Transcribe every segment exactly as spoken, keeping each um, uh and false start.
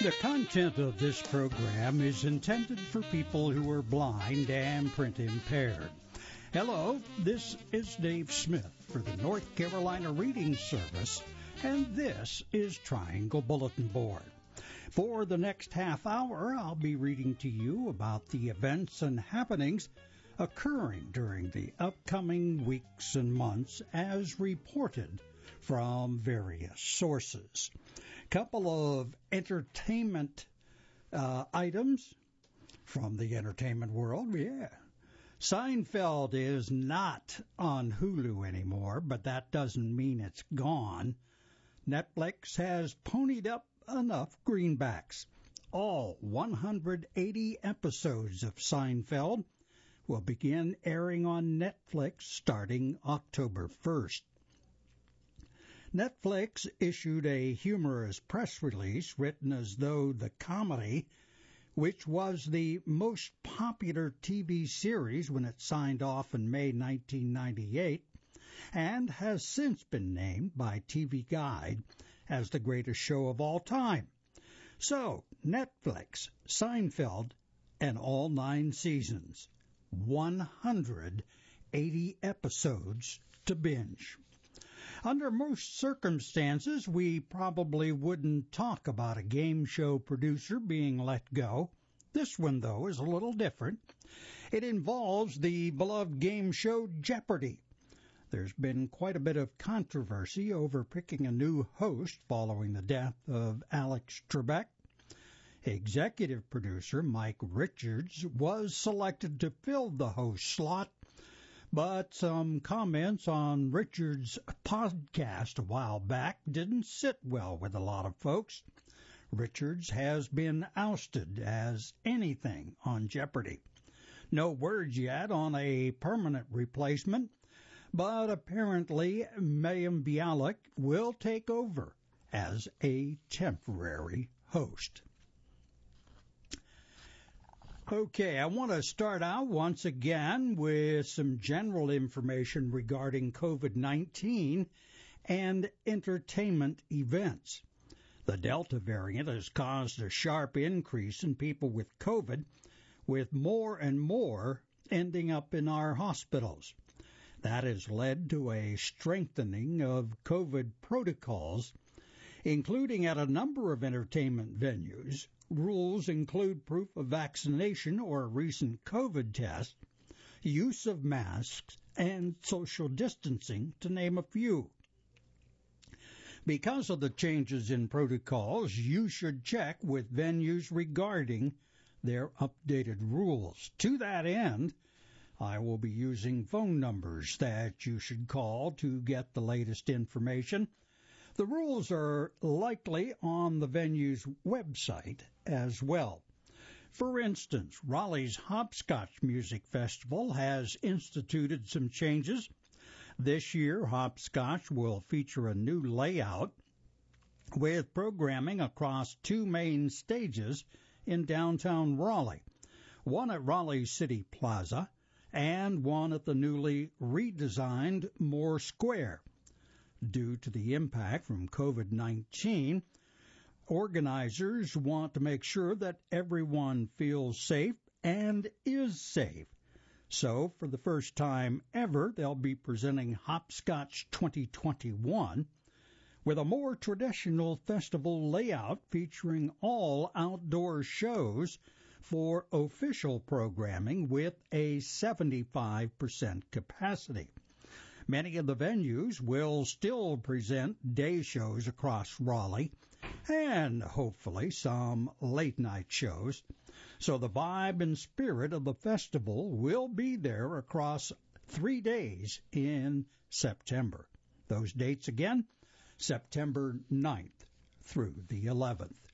The content of this program is intended for people who are blind and print impaired. Hello, this is Dave Smith for the North Carolina Reading Service, and this is Triangle Bulletin Board. For the next half hour, I'll be reading to you about the events and happenings occurring during the upcoming weeks and months as reported from various sources. Couple of entertainment uh, items from the entertainment world. Yeah. Seinfeld is not on Hulu anymore, but that doesn't mean it's gone. Netflix has ponied up enough greenbacks. All one hundred eighty episodes of Seinfeld will begin airing on Netflix starting October first. Netflix issued a humorous press release written as though the comedy, which was the most popular T V series when it signed off in May nineteen ninety-eight, and has since been named by T V Guide as the greatest show of all time. So, Netflix, Seinfeld, and all nine seasons, one hundred eighty episodes to binge. Under most circumstances, we probably wouldn't talk about a game show producer being let go. This one, though, is a little different. It involves the beloved game show Jeopardy! There's been quite a bit of controversy over picking a new host following the death of Alex Trebek. Executive producer Mike Richards was selected to fill the host slot, but some comments on Richards' podcast a while back didn't sit well with a lot of folks. Richards has been ousted as anything on Jeopardy! No words yet on a permanent replacement, but apparently Mayim Bialik will take over as a temporary host. Okay, I want to start out once again with some general information regarding COVID nineteen and entertainment events. The Delta variant has caused a sharp increase in people with COVID, with more and more ending up in our hospitals. That has led to a strengthening of COVID protocols, including at a number of entertainment venues. Rules include proof of vaccination or a recent COVID test, use of masks, and social distancing, to name a few. Because of the changes in protocols, you should check with venues regarding their updated rules. To that end, I will be using phone numbers that you should call to get the latest information. The rules are likely on the venue's website as well. For instance, Raleigh's Hopscotch Music Festival has instituted some changes. This year, Hopscotch will feature a new layout with programming across two main stages in downtown Raleigh, one at Raleigh City Plaza and one at the newly redesigned Moore Square. Due to the impact from COVID nineteen, organizers want to make sure that everyone feels safe and is safe. So, for the first time ever, they'll be presenting Hopscotch twenty twenty-one with a more traditional festival layout featuring all outdoor shows for official programming with a seventy-five percent capacity. Many of the venues will still present day shows across Raleigh and hopefully some late-night shows. So the vibe and spirit of the festival will be there across three days in September. Those dates again, September ninth through the eleventh.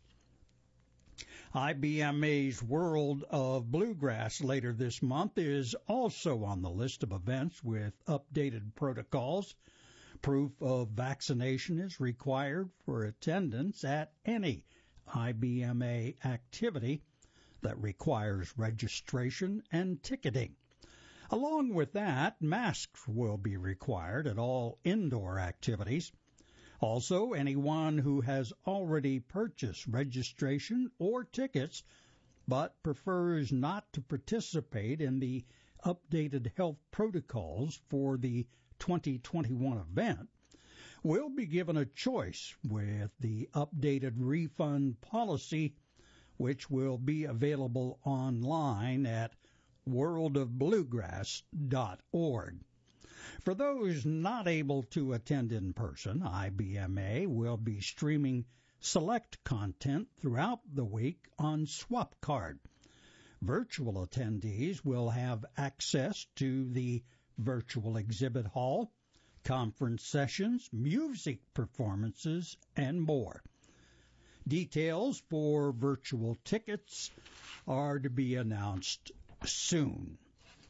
I B M A's World of Bluegrass later this month is also on the list of events with updated protocols. Proof of vaccination is required for attendance at any I B M A activity that requires registration and ticketing. Along with that, masks will be required at all indoor activities. Also, anyone who has already purchased registration or tickets but prefers not to participate in the updated health protocols for the twenty twenty-one event will be given a choice with the updated refund policy, which will be available online at world of bluegrass dot org. For those not able to attend in person, I B M A will be streaming select content throughout the week on SwapCard. Virtual attendees will have access to the virtual exhibit hall, conference sessions, music performances, and more. Details for virtual tickets are to be announced soon.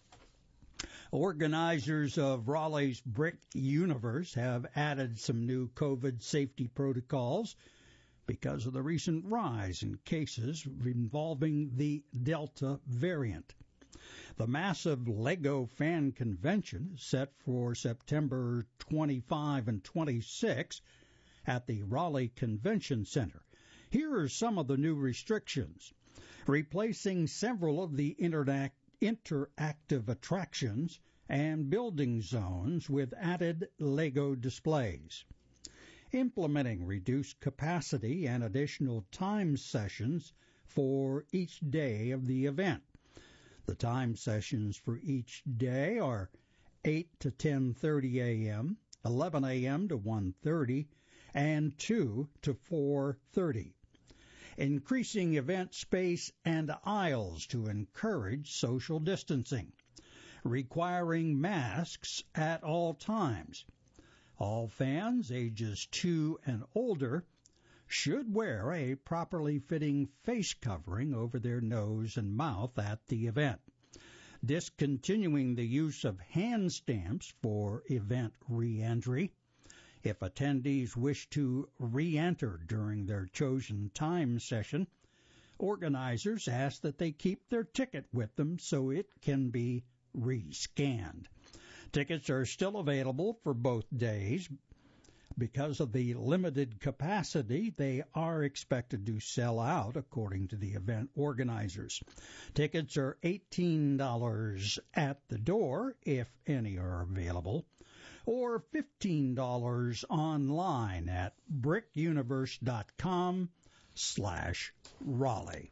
Organizers of Raleigh's Brick Universe have added some new COVID safety protocols because of the recent rise in cases involving the Delta variant. The massive Lego fan convention is set for September twenty-fifth and twenty-sixth at the Raleigh Convention Center. Here are some of the new restrictions. Replacing several of the internet interactive attractions and building zones with added Lego displays. Implementing reduced capacity and additional time sessions for each day of the event. The time sessions for each day are eight to ten thirty a.m., eleven a.m. to one thirty, and two to four thirty. Increasing event space and aisles to encourage social distancing, requiring masks at all times. All fans ages two and older should wear a properly fitting face covering over their nose and mouth at the event. Discontinuing the use of hand stamps for event re-entry. If attendees wish to re-enter during their chosen time session, organizers ask that they keep their ticket with them so it can be re-scanned. Tickets are still available for both days. Because of the limited capacity, they are expected to sell out, according to the event organizers. Tickets are eighteen dollars at the door, if any are available, or fifteen dollars online at brickuniverse.com slash Raleigh.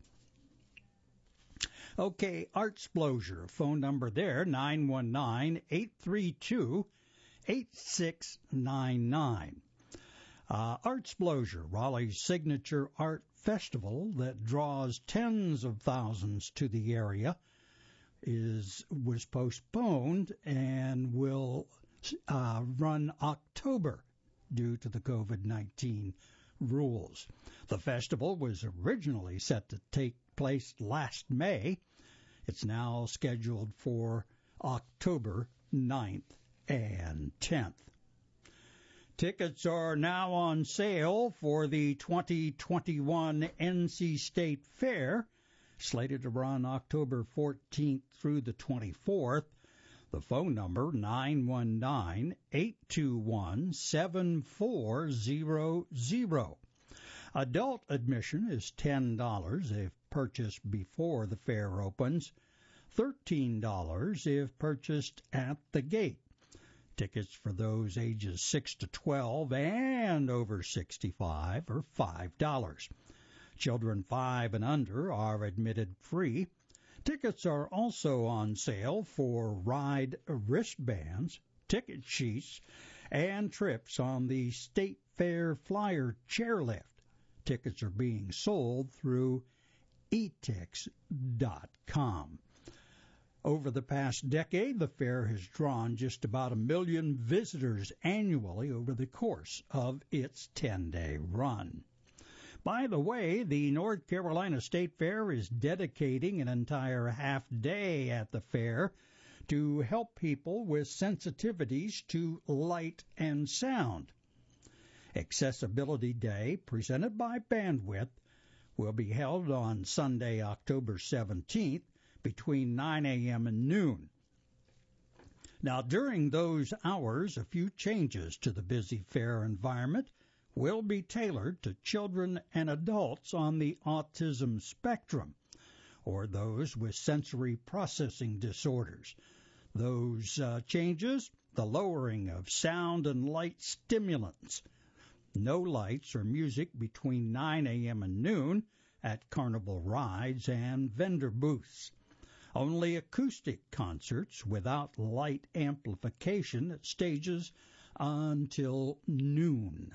Okay, Artsplosion, phone number there, nine one nine, eight three two, eight six nine nine. Uh, Artsplosion, Raleigh's signature art festival that draws tens of thousands to the area, is was postponed and will uh, run October due to the COVID nineteen rules. The festival was originally set to take place last May. It's now scheduled for October ninth and tenth. Tickets are now on sale for the twenty twenty-one N C State Fair, slated to run October fourteenth through the twenty-fourth. The phone number, nine one nine, eight two one, seven four zero zero. Adult admission is ten dollars if purchased before the fair opens, thirteen dollars if purchased at the gate. Tickets for those ages six to twelve and over sixty-five are five dollars. Children five and under are admitted free. Tickets are also on sale for ride wristbands, ticket sheets, and trips on the State Fair Flyer chairlift. Tickets are being sold through e tix dot com. Over the past decade, the fair has drawn just about a million visitors annually over the course of its ten-day run. By the way, the North Carolina State Fair is dedicating an entire half day at the fair to help people with sensitivities to light and sound. Accessibility Day, presented by Bandwidth, will be held on Sunday, October seventeenth, between nine a.m. and noon. Now, during those hours, a few changes to the busy fair environment will be tailored to children and adults on the autism spectrum, or those with sensory processing disorders. Those uh, changes, the lowering of sound and light stimulants, no lights or music between nine a.m. and noon at carnival rides and vendor booths. Only acoustic concerts without light amplification at stages until noon.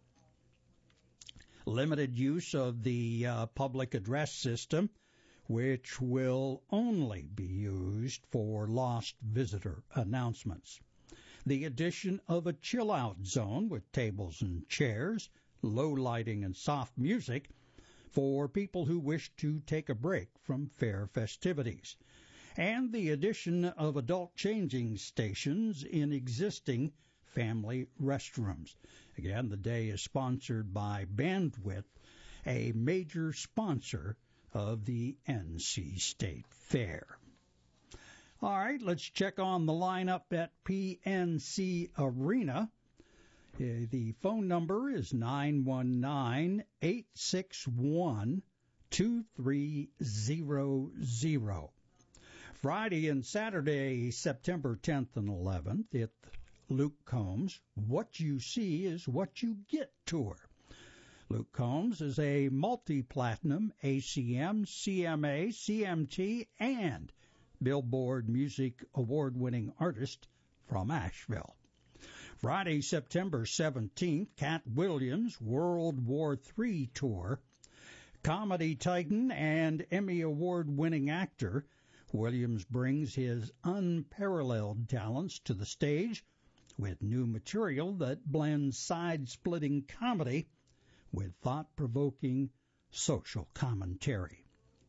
Limited use of the uh, public address system, which will only be used for lost visitor announcements. The addition of a chill-out zone with tables and chairs, low lighting and soft music for people who wish to take a break from fair festivities, and the addition of adult changing stations in existing family restrooms. Again, the day is sponsored by Bandwidth, a major sponsor of the N C State Fair. All right, let's check on the lineup at P N C Arena. The phone number is nine one nine, eight six one, two three zero zero. Friday and Saturday, September tenth and eleventh, at Luke Combs, What You See is What You Get tour. Luke Combs is a multi-platinum A C M, C M A, C M T, and Billboard Music Award-winning artist from Asheville. Friday, September seventeenth, Cat Williams, World War Three Tour. Comedy titan and Emmy Award-winning actor, Williams brings his unparalleled talents to the stage with new material that blends side-splitting comedy with thought-provoking social commentary.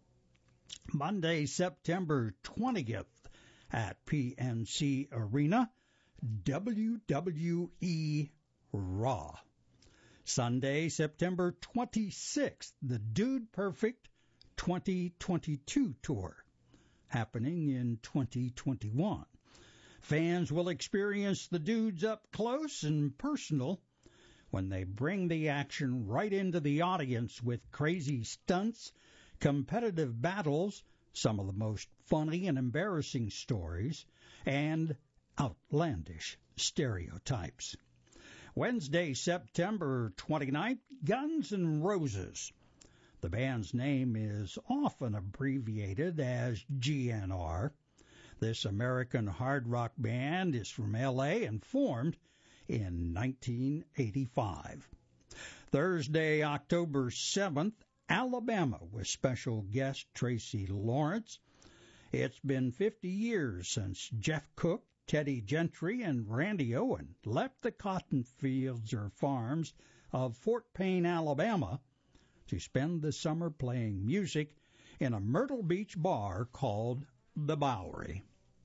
Monday, September twentieth, at P N C Arena, W W E Raw. Sunday, September twenty-sixth, the Dude Perfect twenty twenty-two Tour, happening in twenty twenty-one. Fans will experience the Dudes up close and personal when they bring the action right into the audience with crazy stunts, competitive battles, some of the most funny and embarrassing stories, and outlandish stereotypes. Wednesday, September twenty-ninth, Guns N' Roses. The band's name is often abbreviated as G N R. This American hard rock band is from L A and formed in nineteen eighty-five. Thursday, October seventh, Alabama with special guest Tracy Lawrence. It's been fifty years since Jeff Cook, Teddy Gentry, and Randy Owen left the cotton fields or farms of Fort Payne, Alabama, to spend the summer playing music in a Myrtle Beach bar called the Bowery.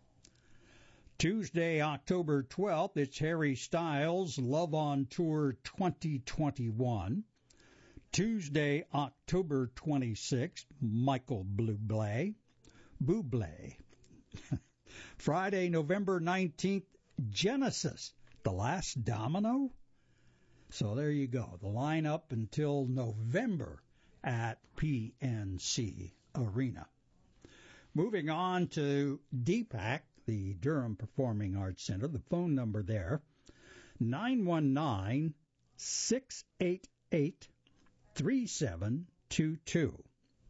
Tuesday, October twelfth, it's Harry Styles, Love on Tour twenty twenty-one. Tuesday, October twenty-sixth, Michael Bublé. Bublé. Friday, November nineteenth, Genesis, The Last Domino. So there you go, the lineup until November at P N C Arena. Moving on to D PAC, the Durham Performing Arts Center, the phone number there, nine one nine, six eight eight, three seven two two.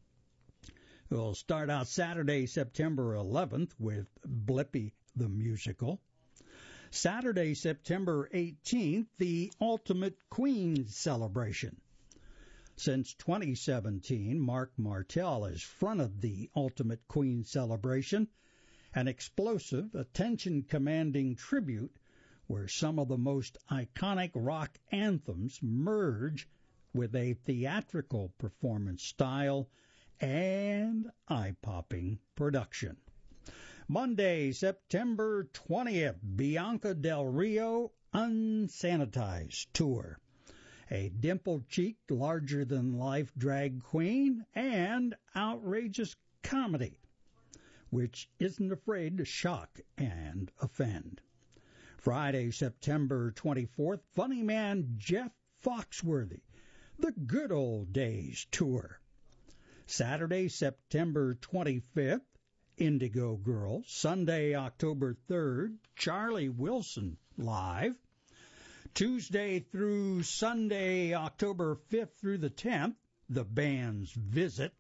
We'll start out Saturday, September eleventh with Blippi the Musical. Saturday, September eighteenth, the Ultimate Queen Celebration. Since twenty seventeen, Mark Martel has fronted the Ultimate Queen Celebration, an explosive, attention-commanding tribute where some of the most iconic rock anthems merge with a theatrical performance style and eye-popping production. Monday, September twentieth, Bianca Del Rio Unsanitized Tour. A dimple-cheeked, larger-than-life drag queen and outrageous comedy, which isn't afraid to shock and offend. Friday, September twenty-fourth, funny man Jeff Foxworthy, the Good Old Days Tour. Saturday, September twenty-fifth, Indigo Girls. Sunday, October third, Charlie Wilson Live. Tuesday through Sunday, October fifth through the tenth, The Band's Visit.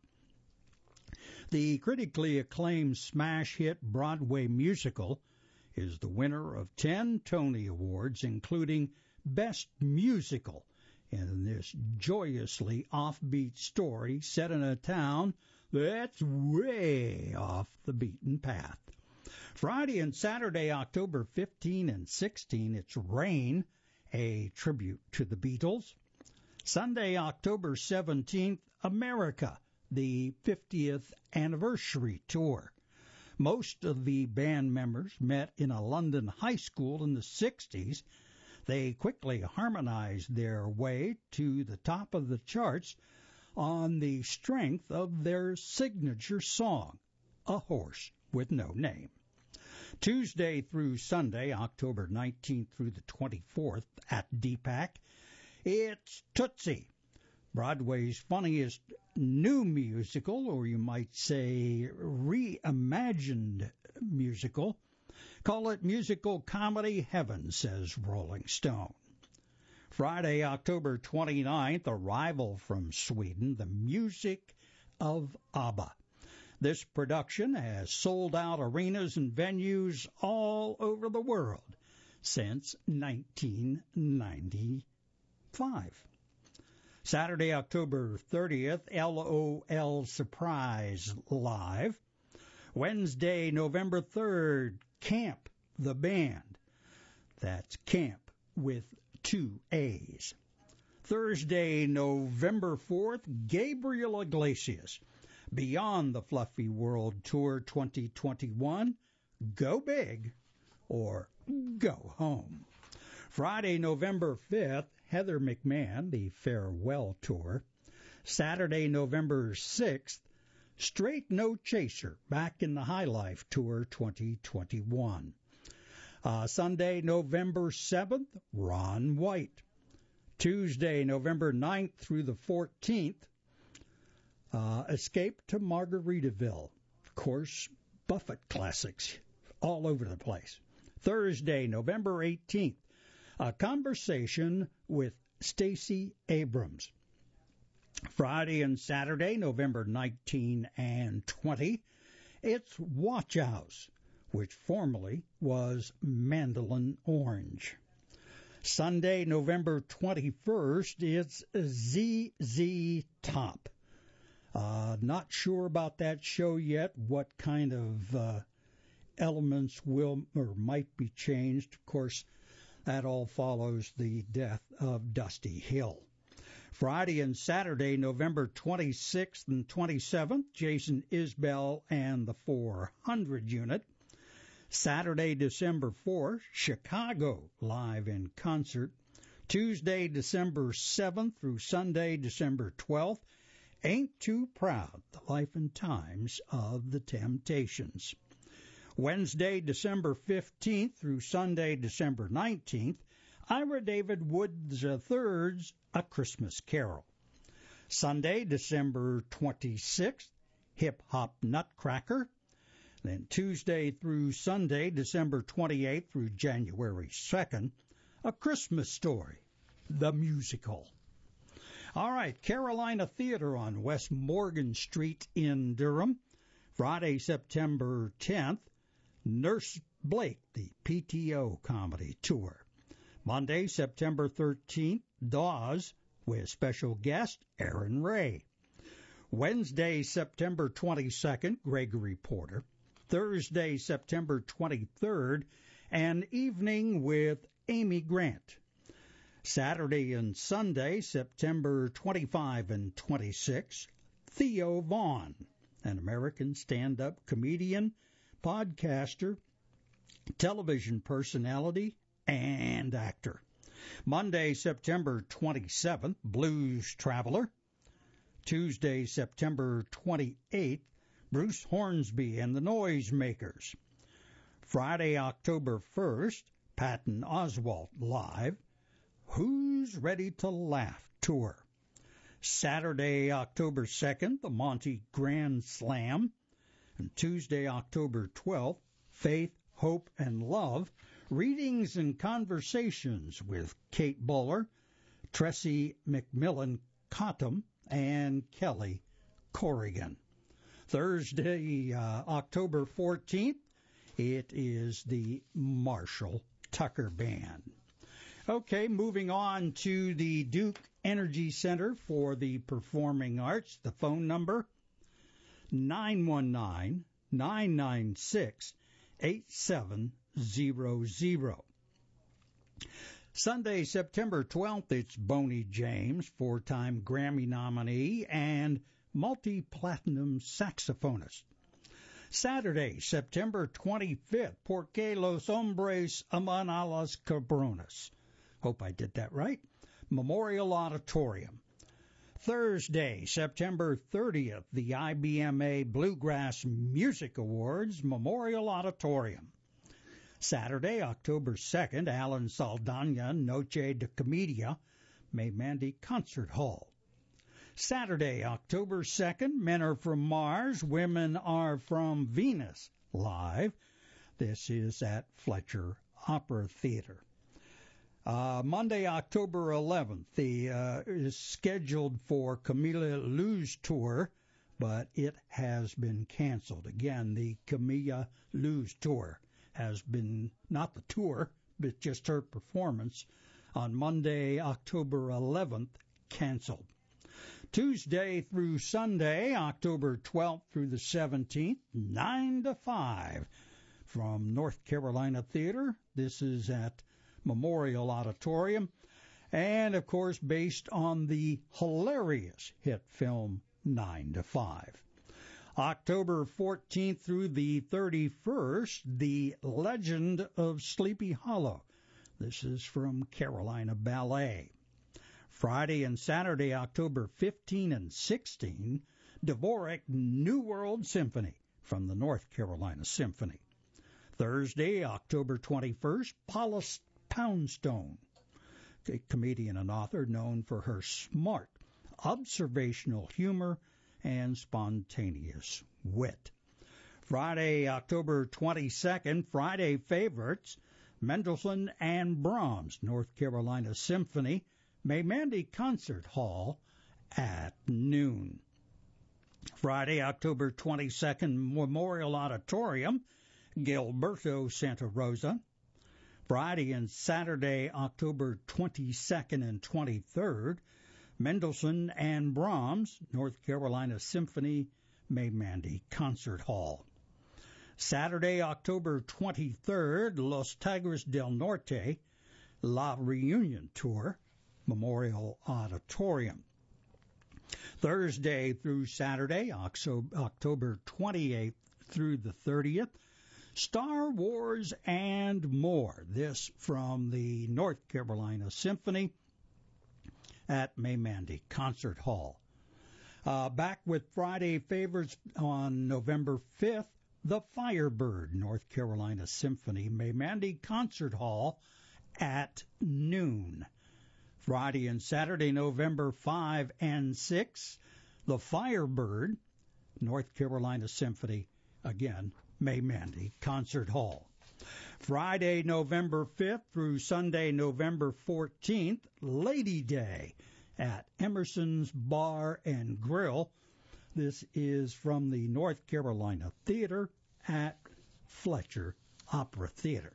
The critically acclaimed smash hit Broadway musical is the winner of ten Tony Awards, including Best Musical, in this joyously offbeat story set in a town that's way off the beaten path. Friday and Saturday, October fifteenth and sixteenth, it's Rain, a tribute to the Beatles. Sunday, October seventeenth, America, the fiftieth anniversary tour. Most of the band members met in a London high school in the sixties. They quickly harmonized their way to the top of the charts on the strength of their signature song, A Horse with No Name. Tuesday through Sunday, October nineteenth through the twenty-fourth, at D PAC, it's Tootsie, Broadway's funniest new musical, or you might say reimagined musical. Call it musical comedy heaven, says Rolling Stone. Friday, October twenty-ninth, Arrival from Sweden, The Music of ABBA. This production has sold out arenas and venues all over the world since nineteen ninety-five. Saturday, October thirtieth, LOL Surprise Live. Wednesday, November third, Camp the Band. That's Camp with two A's. Thursday, November fourth, Gabriel Iglesias, Beyond the Fluffy World Tour twenty twenty-one, Go Big or Go Home. Friday, November fifth, Heather McMahon, the Farewell Tour. Saturday, November sixth, Straight No Chaser, Back in the High Life Tour twenty twenty-one. Uh, Sunday, November seventh, Ron White. Tuesday, November ninth through the fourteenth, uh, Escape to Margaritaville. Of course, Buffett classics all over the place. Thursday, November eighteenth, A Conversation with Stacey Abrams. Friday and Saturday, November nineteenth and twentieth, it's Watch House, which formerly was Mandolin Orange. Sunday, November twenty-first, it's Z Z Top. Uh, not sure about that show yet, what kind of uh, elements will or might be changed. Of course, that all follows the death of Dusty Hill. Friday and Saturday, November twenty-sixth and twenty-seventh, Jason Isbell and the four hundred Unit. Saturday, December fourth, Chicago live in concert. Tuesday, December seventh through Sunday, December twelfth, Ain't Too Proud, The Life and Times of the Temptations. Wednesday, December fifteenth through Sunday, December nineteenth, Ira David Woods the third's A Christmas Carol. Sunday, December twenty-sixth, Hip Hop Nutcracker. Then Tuesday through Sunday, December twenty-eighth through January second, A Christmas Story, the musical. All right, Carolina Theater on West Morgan Street in Durham. Friday, September tenth, Nurse Blake, the P T O comedy tour. Monday, September thirteenth, Dawes with special guest Aaron Ray. Wednesday, September twenty-second, Gregory Porter. Thursday, September twenty-third, An Evening with Amy Grant. Saturday and Sunday, September twenty-fifth and twenty-sixth, Theo Vaughn, an American stand-up comedian, podcaster, television personality, and actor. Monday, September twenty-seventh, Blues Traveler. Tuesday, September twenty-eighth, Bruce Hornsby and the Noisemakers. Friday, October first, Patton Oswalt live. Who's Who's Ready to Laugh Tour. Saturday, October second, the Monty Grand Slam. And Tuesday, October twelfth, Faith, Hope, and Love, readings and conversations with Kate Buller, Tressie McMillan Cottom, and Kelly Corrigan. Thursday, uh, October fourteenth, it is the Marshall Tucker Band. Okay, moving on to the Duke Energy Center for the Performing Arts. The phone number, nine one nine, nine nine six, eight seven zero zero. Sunday, September twelfth, it's Boney James, four-time Grammy nominee and multi-platinum saxophonist. Saturday, September twenty-fifth, Porque los hombres aman a las cabronas. Hope I did that right. Memorial Auditorium. Thursday, September thirtieth, the I B M A Bluegrass Music Awards, Memorial Auditorium. Saturday, October second, Alan Saldana, Noche de Comedia, May Mandy Concert Hall. Saturday, October second, Men Are From Mars, Women Are From Venus, live. This is at Fletcher Opera Theater. Uh, Monday, October eleventh, the uh, is scheduled for Camilla Lou's tour, but it has been canceled. Again, the Camilla Lou's tour has been, not the tour, but just her performance on Monday, October eleventh, canceled. Tuesday through Sunday, October twelfth through the seventeenth, nine to five from North Carolina Theater. This is at Memorial Auditorium, and of course based on the hilarious hit film nine to five. October fourteenth through the thirty-first, The Legend of Sleepy Hollow. This is from Carolina Ballet. Friday and Saturday, October fifteenth and sixteenth, Dvorak New World Symphony from the North Carolina Symphony. Thursday, October twenty-first, Paula Poundstone, a comedian and author known for her smart, observational humor and spontaneous wit. Friday, October twenty-second, Friday favorites, Mendelssohn and Brahms, North Carolina Symphony, May Mandy Concert Hall at noon. Friday, October twenty-second, Memorial Auditorium, Gilberto Santa Rosa. Friday and Saturday, October twenty-second and twenty-third, Mendelssohn and Brahms, North Carolina Symphony, May Mandy Concert Hall. Saturday, October twenty-third, Los Tigres del Norte, La Reunion Tour, Memorial Auditorium. Thursday through Saturday, October twenty-eighth through the thirtieth, Star Wars and More. This from the North Carolina Symphony at May Mandy Concert Hall. Uh, back with Friday favorites on November fifth, the Firebird, North Carolina Symphony, May Mandy Concert Hall at noon. Friday and Saturday, November fifth and sixth, the Firebird, North Carolina Symphony, again, May Mandy Concert Hall. Friday, November fifth through Sunday, November fourteenth, Lady Day at Emerson's Bar and Grill. This is from the North Carolina Theater at Fletcher Opera Theater.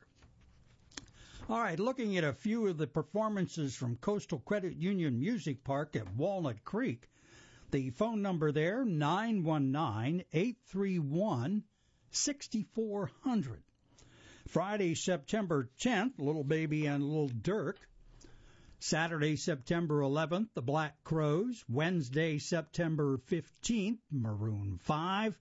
All right, looking at a few of the performances from Coastal Credit Union Music Park at Walnut Creek. The phone number there, nine one nine, eight three one, six four zero zero. Friday, September tenth, Little Baby and Little Dirk. Saturday, September eleventh, the Black Crowes. Wednesday, September fifteenth, Maroon five.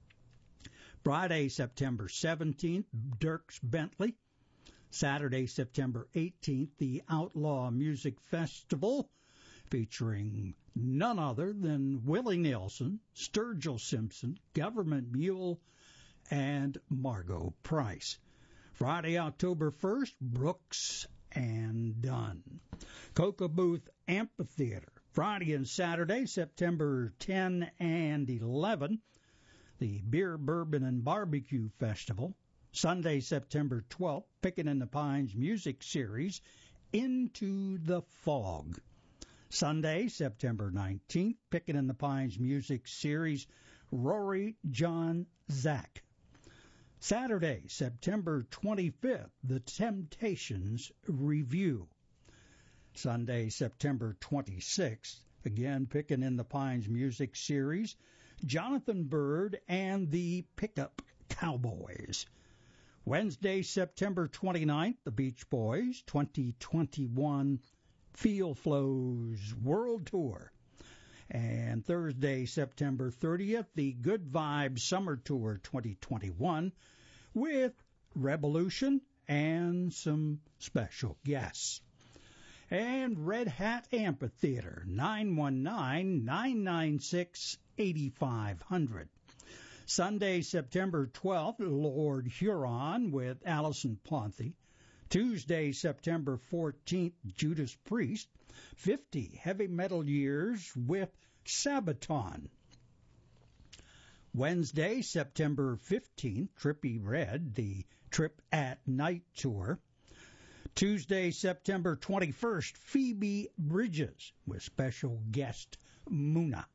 Friday, September seventeenth, Dierks Bentley. Saturday, September eighteenth, the Outlaw Music Festival, featuring none other than Willie Nelson, Sturgill Simpson, Government Mule, and Margot Price. Friday, October first, Brooks and done. Cocoa Booth Amphitheater, Friday and Saturday, September tenth and eleventh. The Beer, Bourbon, and Barbecue Festival, Sunday, September twelfth, Pickin' in the Pines Music Series, Into the Fog. Sunday, September nineteenth, Pickin' in the Pines Music Series, Rory John Zach. Saturday, September twenty-fifth, The Temptations Review. Sunday, September twenty-sixth, again Pickin' in the Pines Music Series, Jonathan Bird and the Pickup Cowboys. Wednesday, September twenty-ninth, the Beach Boys twenty twenty-one Feel Flows World Tour. And Thursday, September thirtieth, the Good Vibes Summer Tour twenty twenty-one with Revolution and some special guests. And Red Hat Amphitheater, nine one nine, nine nine six, eight five zero zero. Sunday, September twelfth, Lord Huron with Allison Ponthe. Tuesday, September fourteenth, Judas Priest. fifty Heavy Metal Years with Sabaton. Wednesday, September fifteenth, Trippie Redd, the Trip at Night Tour. Tuesday, September twenty-first, Phoebe Bridges with special guest Muna.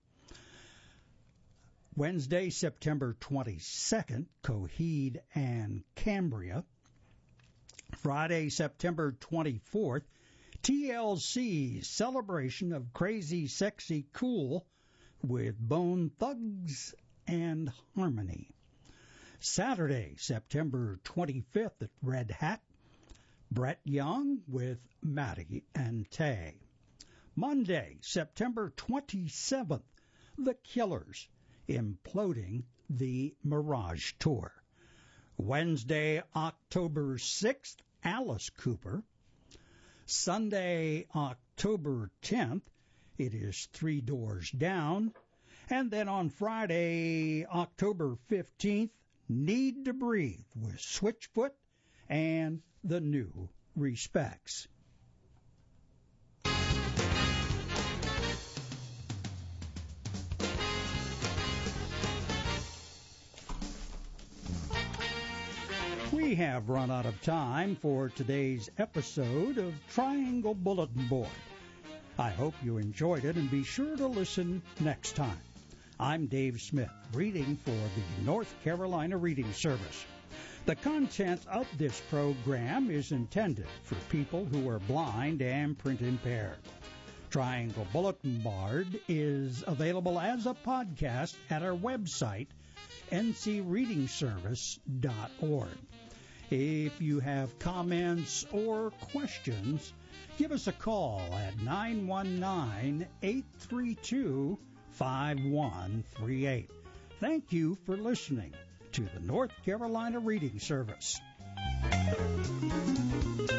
Wednesday, September twenty-second, Coheed and Cambria. Friday, September twenty-fourth, T L C's celebration of Crazy Sexy Cool with Bone Thugs and Harmony. Saturday, September twenty-fifth at Red Hat, Brett Young with Maddie and Tay. Monday, September twenty-seventh, The Killers, Imploding the Mirage Tour. Wednesday, October sixth, Alice Cooper. Sunday, October tenth, it is Three Doors Down. And then on Friday, October fifteenth, Need to Breathe with Switchfoot and the New Respects. We have run out of time for today's episode of Triangle Bulletin Board. I hope you enjoyed it, and be sure to listen next time. I'm Dave Smith, reading for the North Carolina Reading Service. The content of this program is intended for people who are blind and print impaired. Triangle Bulletin Board is available as a podcast at our website, n c reading service dot org. If you have comments or questions, give us a call at nine one nine, eight three two, five one three eight. Thank you for listening to the North Carolina Reading Service.